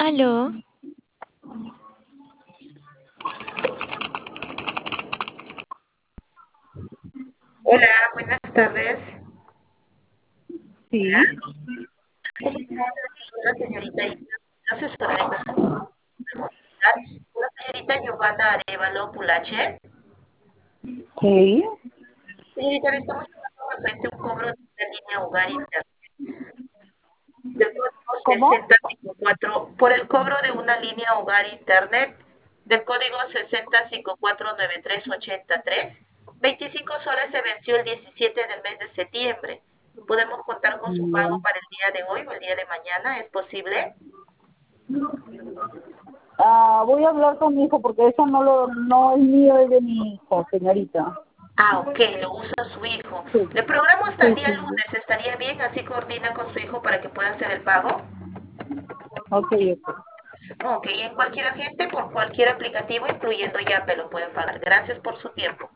Aló, Hola, buenas tardes. sí, Soy la señorita, asesora de personal. La señorita Giovanna Arevalo Pulache. sí. Señorita, le estamos llamando referente a un cobro de una línea hogar internet del código ¿Cómo? 6054 por el cobro de una línea hogar internet del código 60549383. 25 soles se venció el 17 del mes de septiembre. ¿Podemos contar con su pago No. para el día de hoy o el día de mañana? ¿Es posible? Voy a hablar con mi hijo porque eso no es mío, es de mi hijo, señorita. Ah, ok, lo usa su hijo. Sí, Le programo hasta el sí, día sí. lunes, ¿estaría bien? Así coordina con su hijo para que pueda hacer el pago. Ok, ok. Ok, en cualquier agente, por cualquier aplicativo, incluyendo Yape, lo pueden pagar. Gracias por su tiempo.